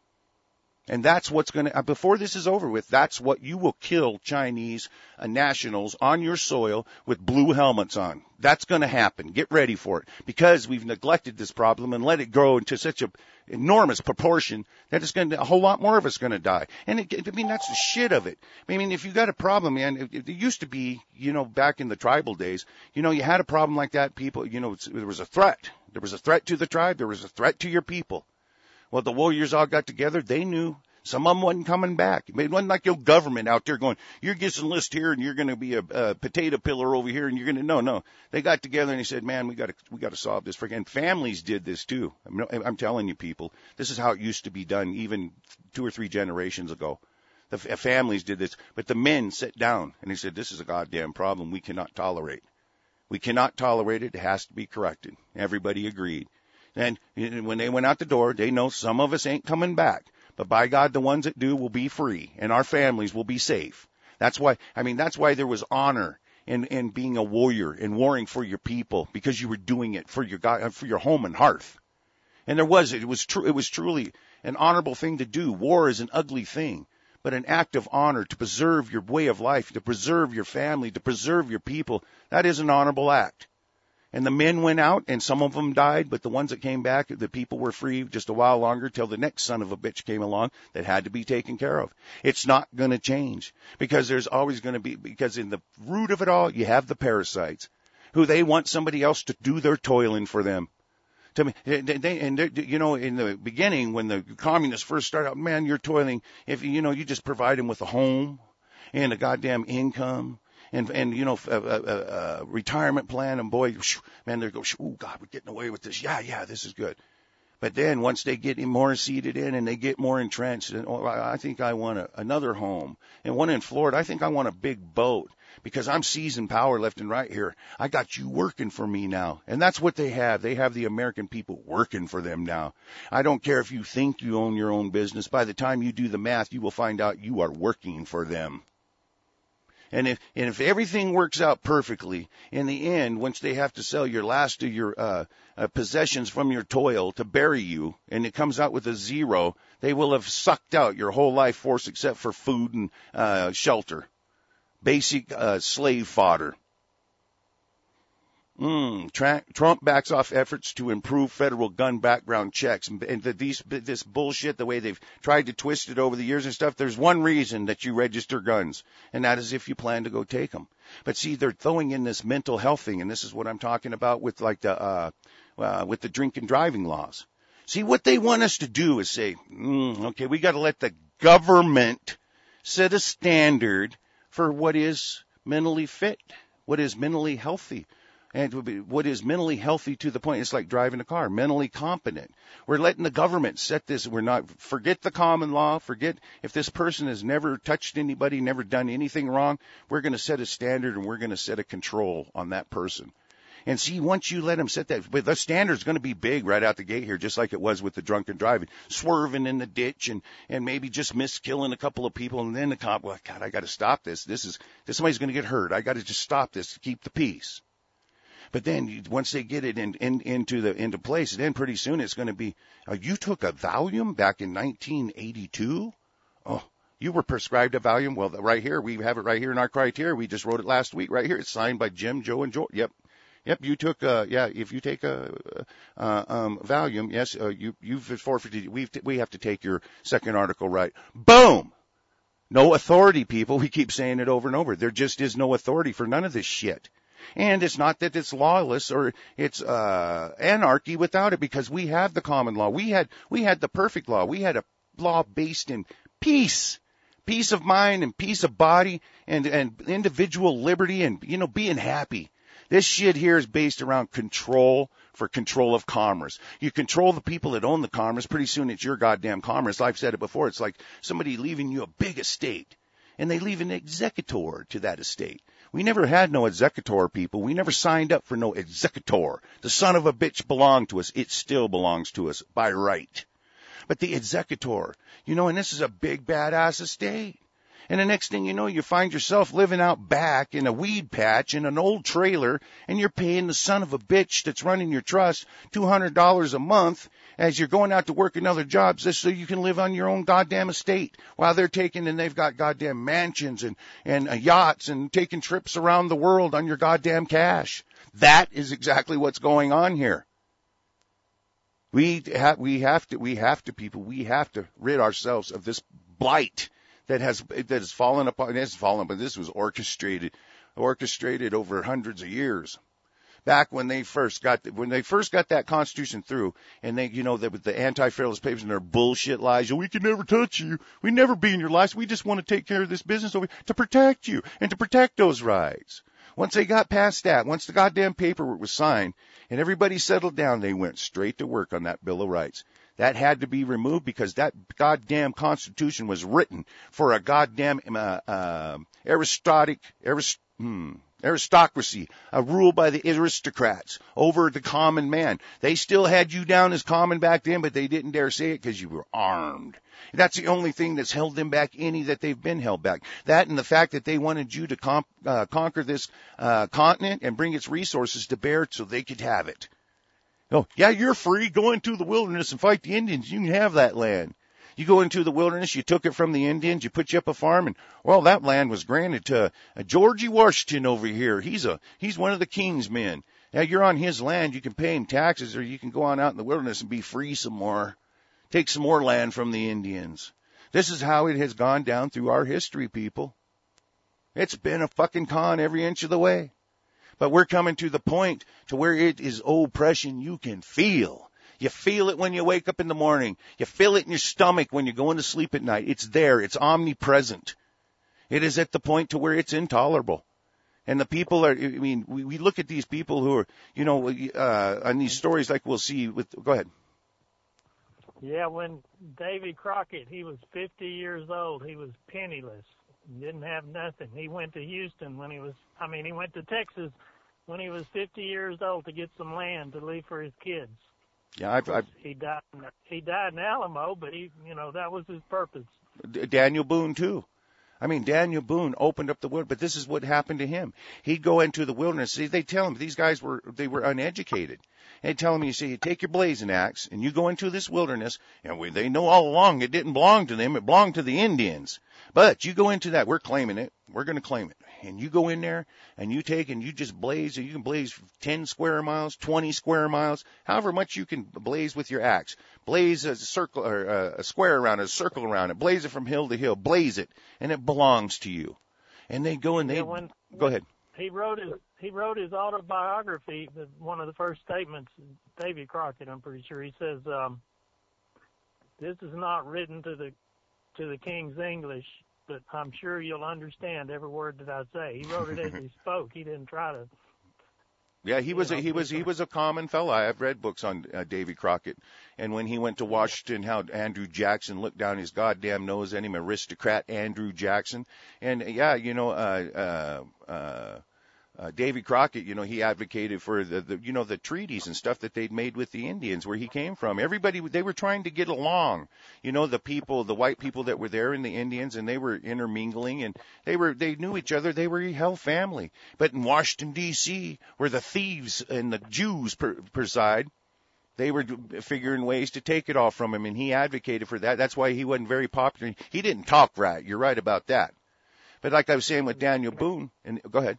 And that's what's going to, before this is over with, that's what you will kill Chinese uh, nationals on your soil with blue helmets on. That's going to happen. Get ready for it. Because we've neglected this problem and let it grow into such an enormous proportion that it's going to, a whole lot more of us going to die. And it, I mean, that's the shit of it. I mean, if you got a problem, man, it, it used to be, you know, back in the tribal days, you know, you had a problem like that, people, you know, it's, there was a threat. There was a threat to the tribe. There was a threat to your people. Well, the warriors all got together. They knew some of them wasn't coming back. It wasn't like your government out there going, you're getting enlisted here and you're going to be a, a potato pillar over here and you're going to, no, no. They got together and they said, man, we got to, we got to solve this. And families did this too. I'm, I'm telling you people, this is how it used to be done even two or three generations ago. The families did this, but the men sat down and they said, this is a goddamn problem we cannot tolerate. We cannot tolerate it. It has to be corrected. Everybody agreed. And when they went out the door, they know some of us ain't coming back. But by God, the ones that do will be free, and our families will be safe. That's why, I mean, that's why there was honor in, in being a warrior and warring for your people, because you were doing it for your God, for your home and hearth. And there was, it was true, it was truly an honorable thing to do. War is an ugly thing, but an act of honor to preserve your way of life, to preserve your family, to preserve your people. That is an honorable act. And the men went out, and some of them died, but the ones that came back, the people were free just a while longer till the next son of a bitch came along that had to be taken care of. It's not going to change because there's always going to be, because in the root of it all, you have the parasites who they want somebody else to do their toiling for them. To me, they, they, and they, you know, in the beginning when the communists first started out, man, you're toiling. If you know, you just provide them with a home and a goddamn income. And, and, you know, a, a, a retirement plan, and boy, man, they go, oh, God, we're getting away with this. Yeah, yeah, this is good. But then once they get more seated in and they get more entrenched, and oh, I think I want a, another home. And one in Florida, I think I want a big boat because I'm seizing power left and right here. I got you working for me now. And that's what they have. They have the American people working for them now. I don't care if you think you own your own business. By the time you do the math, you will find out you are working for them. And if, and if everything works out perfectly, in the end, once they have to sell your last of your uh, uh, possessions from your toil to bury you, and it comes out with a zero, they will have sucked out your whole life force except for food and uh, shelter. Basic uh, slave fodder. Mm, tra- Trump backs off efforts to improve federal gun background checks. And, and the, these, this bullshit, the way they've tried to twist it over the years and stuff, there's one reason that you register guns, and that is if you plan to go take them. But see, they're throwing in this mental health thing, and this is what I'm talking about with like the, uh, uh, with the drink and driving laws. See, what they want us to do is say, mm, okay, we got to let the government set a standard for what is mentally fit, what is mentally healthy. And what is mentally healthy to the point, it's like driving a car, mentally competent. We're letting the government set this. We're not, forget the common law. Forget if this person has never touched anybody, never done anything wrong. We're going to set a standard and we're going to set a control on that person. And see, once you let them set that, but the standard's going to be big right out the gate here, just like it was with the drunken driving, swerving in the ditch and, and maybe just miss killing a couple of people. And then the cop, well, God, I got to stop this. This is, this somebody's going to get hurt. I got to just stop this to keep the peace. But then you, once they get it in, in, into the into place, then pretty soon it's going to be, uh, you took a Valium back in nineteen eighty-two? Oh, you were prescribed a Valium? Well, right here, we have it right here in our criteria. We just wrote it last week right here. It's signed by Jim, Joe, and Joe. Yep. Yep, you took, uh, yeah, if you take a, uh, um, Valium, yes, uh, you, you've forfeited, we've, t- we have to take your second article right. Boom! No authority, people. We keep saying it over and over. There just is no authority for none of this shit. And it's not that it's lawless or it's uh anarchy without it, because we have the common law. We had we had the perfect law. We had a law based in peace, peace of mind and peace of body and and individual liberty and, you know, being happy. This shit here is based around control for control of commerce. You control the people that own the commerce, pretty soon it's your goddamn commerce. I've said it before. It's like somebody leaving you a big estate and they leave an executor to that estate. We never had no executor, people. We never signed up for no executor. The son of a bitch belonged to us. It still belongs to us by right. But the executor, you know, and this is a big badass estate. And the next thing you know, you find yourself living out back in a weed patch in an old trailer, and you're paying the son of a bitch that's running your trust two hundred dollars a month as you're going out to work another job just so you can live on your own goddamn estate while they're taking, and they've got goddamn mansions and, and uh, yachts and taking trips around the world on your goddamn cash. That is exactly what's going on here. We have, we have to, we have to, people, we have to rid ourselves of this blight that has, that has fallen upon, it has fallen, but this was orchestrated, orchestrated over hundreds of years. Back when they first got, when they first got that Constitution through, and they, you know, the, the Anti-Federalist Papers and their bullshit lies, we can never touch you, we never be in your lives, we just want to take care of this business over here to protect you and to protect those rights. Once they got past that, once the goddamn paperwork was signed and everybody settled down, they went straight to work on that Bill of Rights. That had to be removed because that goddamn Constitution was written for a goddamn uh, uh, aristocratic, arist- hmm, aristocracy, a rule by the aristocrats over the common man. They still had you down as common back then, but they didn't dare say it because you were armed. That's the only thing that's held them back any that they've been held back. That and the fact that they wanted you to comp, uh, conquer this uh, continent and bring its resources to bear so they could have it. Oh, yeah, you're free. Go into the wilderness and fight the Indians. You can have that land. You go into the wilderness, you took it from the Indians, you put you up a farm, and, well, that land was granted to uh, Georgie Washington over here. He's a he's one of the king's men. Now, you're on his land. You can pay him taxes, or you can go on out in the wilderness and be free some more. Take some more land from the Indians. This is how it has gone down through our history, people. It's been a fucking con every inch of the way. But we're coming to the point to where it is oppression you can feel. You feel it when you wake up in the morning. You feel it in your stomach when you're going to sleep at night. It's there. It's omnipresent. It is at the point to where it's intolerable. And the people are, I mean, we, we look at these people who are, you know, uh, on these stories like we'll see with, go ahead. Yeah, when Davy Crockett, he was fifty years old. He was penniless. He didn't have nothing. He went to Houston when he was, I mean, he went to Texas when he was fifty years old to get some land to leave for his kids. Yeah, I've, I've he died. He died in Alamo, but he, you know, that was his purpose. Daniel Boone too. I mean, Daniel Boone opened up the wilderness, but this is what happened to him. He'd go into the wilderness. See, they tell him these guys were they were uneducated. They tell him, you see, you take your blazing axe and you go into this wilderness, and we, they know all along it didn't belong to them; it belonged to the Indians. But you go into that, we're claiming it. We're going to claim it. And you go in there and you take and you just blaze, and you can blaze ten square miles, twenty square miles, however much you can blaze with your axe. Blaze a circle or a square around it, a circle around it. Blaze it from hill to hill. Blaze it, and it belongs to you. And they go and they yeah, when, go ahead. He wrote his he wrote his autobiography. One of the first statements, Davy Crockett, I'm pretty sure, he says, um, "This is not written to the to the King's English, but I'm sure you'll understand every word that I say." He wrote it as he spoke. He didn't try to. Yeah, he was a, he was he was a common fellow. I've read books on uh, Davy Crockett, and when he went to Washington, how Andrew Jackson looked down his goddamn nose at him, aristocrat Andrew Jackson, and yeah, you know, uh, uh, uh, uh, Davy Crockett, you know, he advocated for the, the you know the treaties and stuff that they'd made with the Indians where he came from. Everybody, they were trying to get along. You know, the people, the white people that were there and the Indians, and they were intermingling, and they were they knew each other. They were a hell family. But in Washington D C, where the thieves and the Jews per, preside, they were figuring ways to take it all from him, and he advocated for that. That's why he wasn't very popular. He didn't talk right. You're right about that. But like I was saying with Daniel Boone, and go ahead.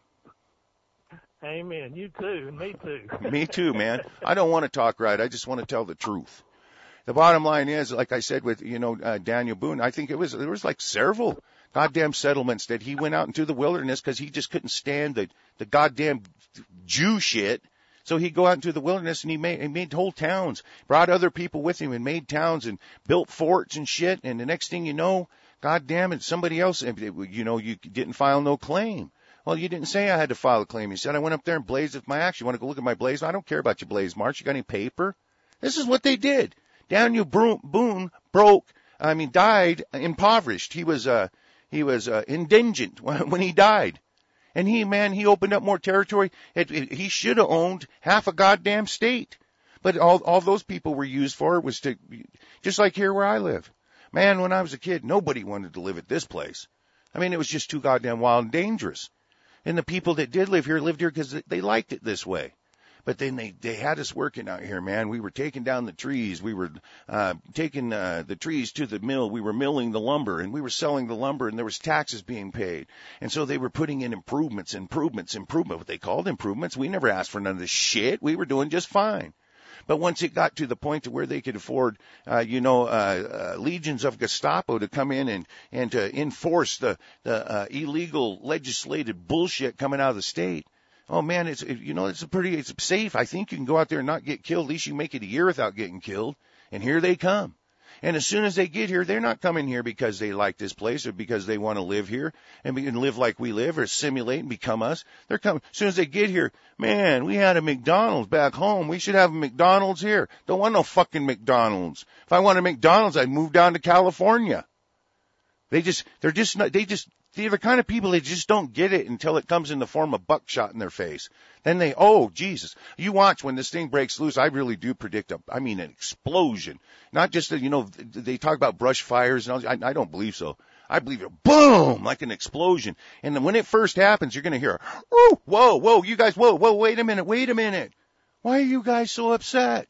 Amen. You too, and me too. Me too, man. I don't want to talk right. I just want to tell the truth. The bottom line is, like I said with, you know, uh, Daniel Boone, I think it was, there was like several goddamn settlements that he went out into the wilderness because he just couldn't stand the, the goddamn Jew shit. So he'd go out into the wilderness and he made, he made whole towns, brought other people with him and made towns and built forts and shit. And the next thing you know, goddamn it, somebody else, you know, you didn't file no claim. Well, you didn't say I had to file a claim. You said I went up there and blazed with my axe. You want to go look at my blaze? I don't care about your blaze marks. You got any paper? This is what they did. Daniel Boone broke, I mean, died impoverished. He was, uh, he was, uh, indigent when he died. And he, man, he opened up more territory. It, it, he should have owned half a goddamn state. But all, all those people were used for was to, just like here where I live. Man, when I was a kid, nobody wanted to live at this place. I mean, it was just too goddamn wild and dangerous. And the people that did live here lived here because they liked it this way. But then they, they had us working out here, man. We were taking down the trees. We were uh, taking uh, the trees to the mill. We were milling the lumber, and we were selling the lumber, and there was taxes being paid. And so they were putting in improvements, improvements, improvement, what they called improvements. We never asked for none of this shit. We were doing just fine. But once it got to the point to where they could afford, uh, you know, uh, uh, legions of Gestapo to come in and, and to enforce the, the uh, illegal legislated bullshit coming out of the state, oh man, it's, you know, it's a pretty, it's safe. I think you can go out there and not get killed. At least you make it a year without getting killed. And here they come. And as soon as they get here, they're not coming here because they like this place or because they want to live here and, be, and live like we live or assimilate and become us. They're coming. As soon as they get here, man, we had a McDonald's back home. We should have a McDonald's here. Don't want no fucking McDonald's. If I wanted McDonald's, I'd move down to California. They just, they're just not, they just, they're the kind of people that just don't get it until it comes in the form of buckshot in their face. Then they, oh, Jesus. You watch when this thing breaks loose, I really do predict a, I mean, an explosion. Not just that, you know, they talk about brush fires and all, I, I don't believe so. I believe it, boom, like an explosion. And then when it first happens, you're going to hear, whoa, whoa, whoa, you guys, whoa, whoa, wait a minute, wait a minute. Why are you guys so upset?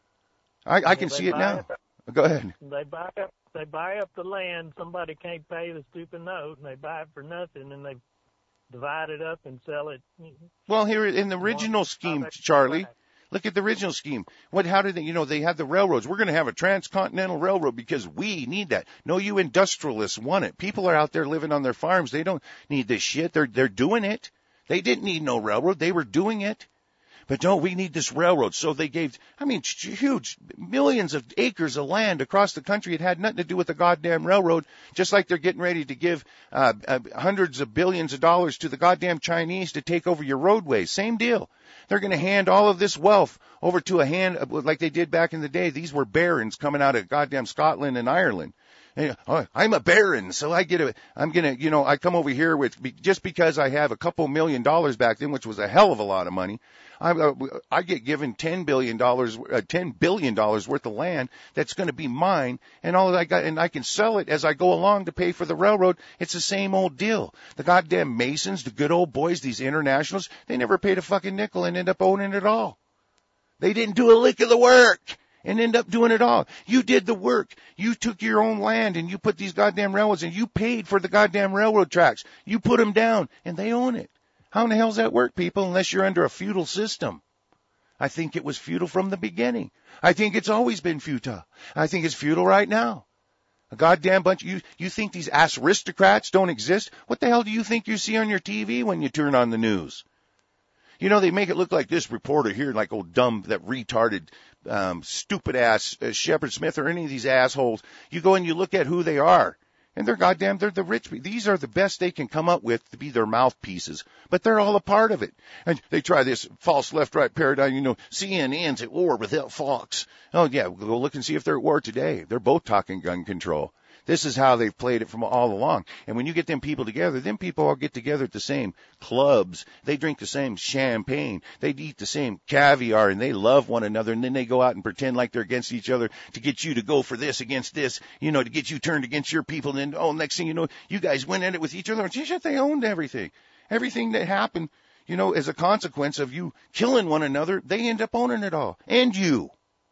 I, I can see it now. It, Go ahead. They buy up, they buy up the land. Somebody can't pay the stupid note, and they buy it for nothing, and they divide it up and sell it. Well, here in the original scheme, Charlie, look at the original scheme. What? How did they? You know, they had the railroads. We're going to have a transcontinental railroad because we need that. No, you industrialists want it. People are out there living on their farms. They don't need this shit. They're they're doing it. They didn't need no railroad. They were doing it. But no, we need this railroad. So they gave, I mean, huge millions of acres of land across the country. It had nothing to do with the goddamn railroad, just like they're getting ready to give uh, uh, hundreds of billions of dollars to the goddamn Chinese to take over your roadways. Same deal. They're going to hand all of this wealth over to a hand like they did back in the day. These were barons coming out of goddamn Scotland and Ireland. And, oh, I'm a baron, so I get a, I'm gonna, you know, I come over here with, just because I have a couple million dollars back then, which was a hell of a lot of money, I, uh, I get given ten billion dollars, uh, ten billion dollars worth of land that's going to be mine, and all that I got, and I can sell it as I go along to pay for the railroad. It's the same old deal. The goddamn Masons, the good old boys, these internationals, they never paid a fucking nickel and end up owning it all. They didn't do a lick of the work and end up doing it all. You did the work. You took your own land and you put these goddamn railroads and you paid for the goddamn railroad tracks. You put them down and they own it. How in the hell does that work, people, unless you're under a feudal system? I think it was feudal from the beginning. I think it's always been feudal. I think it's feudal right now. A goddamn bunch of you, you think these ass aristocrats don't exist? What the hell do you think you see on your T V when you turn on the news? You know, they make it look like this reporter here, like old dumb, that retarded, um, stupid ass uh, Shepard Smith or any of these assholes. You go and you look at who they are. And they're goddamn, they're the rich people. These are the best they can come up with to be their mouthpieces. But they're all a part of it. And they try this false left-right paradigm, you know, C N N's at war with Fox. Oh, yeah, go look and see if they're at war today. They're both talking gun control. This is how they've played it from all along. And when you get them people together, them people all get together at the same clubs. They drink the same champagne. They eat the same caviar, and they love one another. And then they go out and pretend like they're against each other to get you to go for this against this, you know, to get you turned against your people. And then, oh, next thing you know, you guys went at it with each other. And shit, they owned everything. Everything that happened, you know, as a consequence of you killing one another, they end up owning it all. And you.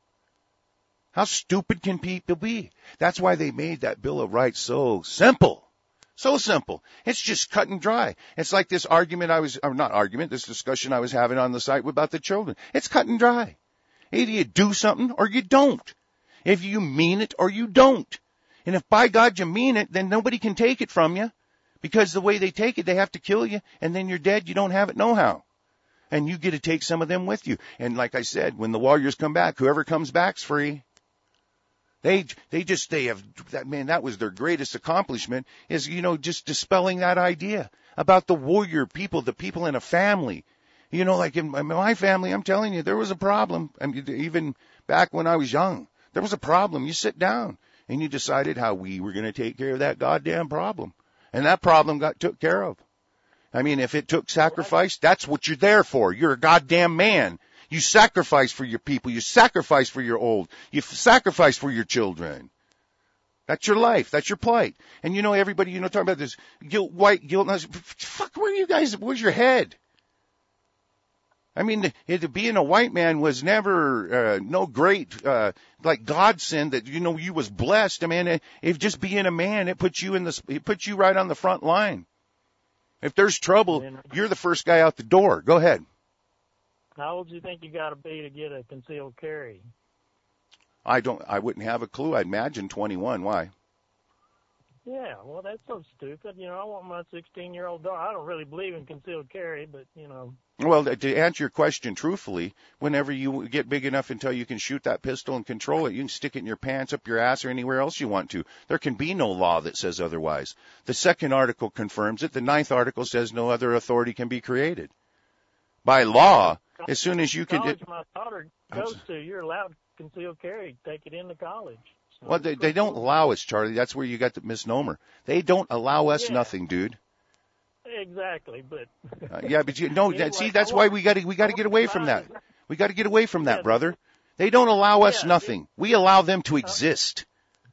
How stupid can people be? That's why they made that Bill of Rights so simple. So simple. It's just cut and dry. It's like this argument I was, or not argument, this discussion I was having on the site about the children. It's cut and dry. Either you do something or you don't. If you mean it or you don't. And if by God you mean it, then nobody can take it from you. Because the way they take it, they have to kill you. And then you're dead. You don't have it no how. And you get to take some of them with you. And like I said, when the warriors come back, whoever comes back's free. They, they just, they have, that man, that was their greatest accomplishment is, you know, just dispelling that idea about the warrior people, the people in a family. You know, like in my family, I'm telling you, there was a problem. I mean, even back when I was young, there was a problem. You sit down and you decided how we were going to take care of that goddamn problem. And that problem got took care of. I mean, if it took sacrifice, that's what you're there for. You're a goddamn man. You sacrifice for your people. You sacrifice for your old. You sacrifice for your children. That's your life. That's your plight. And you know, everybody, you know, talking about this guilt, white guilt. Fuck, where are you guys? Where's your head? I mean, it, being a white man was never uh, no great uh, like godsend that you know you was blessed. I mean, if just being a man, it puts you in the it puts you right on the front line. If there's trouble, you're the first guy out the door. Go ahead. How old do you think you got to be to get a concealed carry? I don't. I wouldn't have a clue. I'd imagine twenty-one. Why? Yeah, well, that's so stupid. You know, I want my sixteen-year-old daughter. I don't really believe in concealed carry, but, you know. Well, to answer your question truthfully, whenever you get big enough until you can shoot that pistol and control it, you can stick it in your pants, up your ass, or anywhere else you want to. There can be no law that says otherwise. The second article confirms it. The ninth article says no other authority can be created. By law, as soon as you can... College my daughter goes to, you're allowed concealed carry. Take it into college. So well, they, they don't allow us, Charlie. That's where you got the misnomer. They don't allow us yeah. nothing, dude. Exactly, but uh, yeah, but you no. anyway, that, see, that's why we got to we got to get away from that. We got to get away from that, yeah, brother. They don't allow us yeah, nothing. We allow them to exist.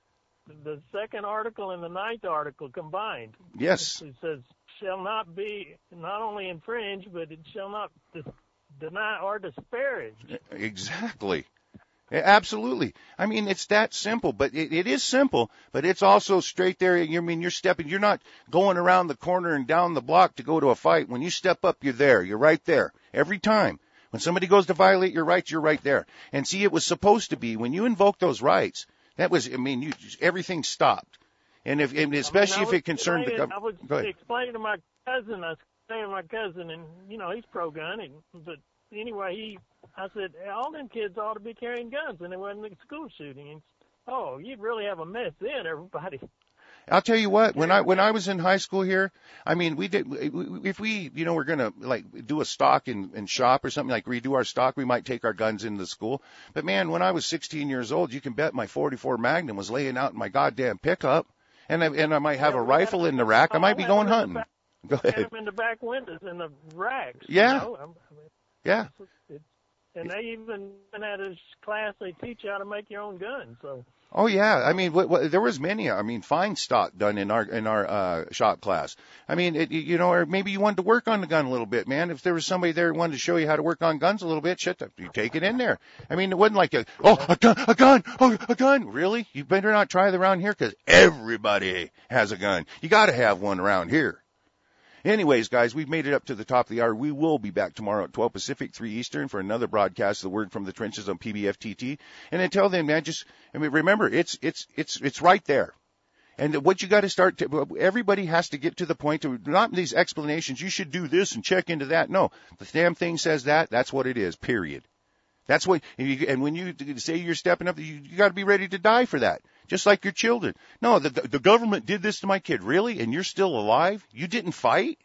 The second article and the ninth article combined. Yes. It says shall not be not only infringe, but it shall not dis- deny or disparage. Exactly. Absolutely. I mean, it's that simple, but it, it is simple, but it's also straight there. I mean, you're stepping, you're not going around the corner and down the block to go to a fight. When you step up, you're there. You're right there. Every time. When somebody goes to violate your rights, you're right there. And see, it was supposed to be, when you invoke those rights, that was, I mean, you, everything stopped. And if, and especially I mean, I if it concerned the government. I was explaining to my cousin, I was explaining to my cousin, and, you know, he's pro-gun, and, but anyway, he, I said, all them kids ought to be carrying guns, and it wasn't a school shooting. And, oh, you'd really have a mess then, everybody. I'll tell you what, when I when I was in high school here, I mean, we did, if we, you know, we're going to, like, do a stock and, and shop or something, like redo our stock, we might take our guns into the school. But, man, when I was sixteen years old, you can bet my forty-four Magnum was laying out in my goddamn pickup, and I, and I might have yeah, a rifle in the rack. I might be going hunting. Back, Go ahead. Had them in the back windows in the racks. Yeah. You know? I mean, yeah. It's, And they even had a class they teach you how to make your own gun. So. Oh yeah, I mean, what, what, there was many. I mean, fine stock done in our in our uh, shop class. I mean, it, you know, or maybe you wanted to work on the gun a little bit, man. If there was somebody there who wanted to show you how to work on guns a little bit, shit, you take it in there. I mean, it wasn't like a oh a gun, a gun, oh a gun. Really? You better not try it around here because everybody has a gun. You got to have one around here. Anyways, guys, we've made it up to the top of the hour. We will be back tomorrow at twelve Pacific, three Eastern for another broadcast of the Word from the Trenches on P B F T T. And until then, man, just, I mean, remember, it's, it's, it's, it's right there. And what you got to start to, everybody has to get to the point of not these explanations. You should do this and check into that. No, the damn thing says that. That's what it is, period. That's what, and when you say you're stepping up, you, you got to be ready to die for that. Just like your children. No, the, the government did this to my kid. Really? And you're still alive? You didn't fight?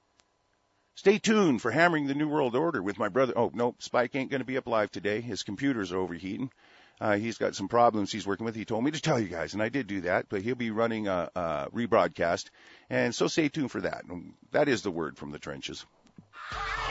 Stay tuned for Hammering the New World Order with my brother. Oh, no, Spike ain't going to be up live today. His computers are overheating. Uh, he's got some problems he's working with. He told me to tell you guys, and I did do that, but he'll be running a, a rebroadcast. And so stay tuned for that. That is the Word from the Trenches.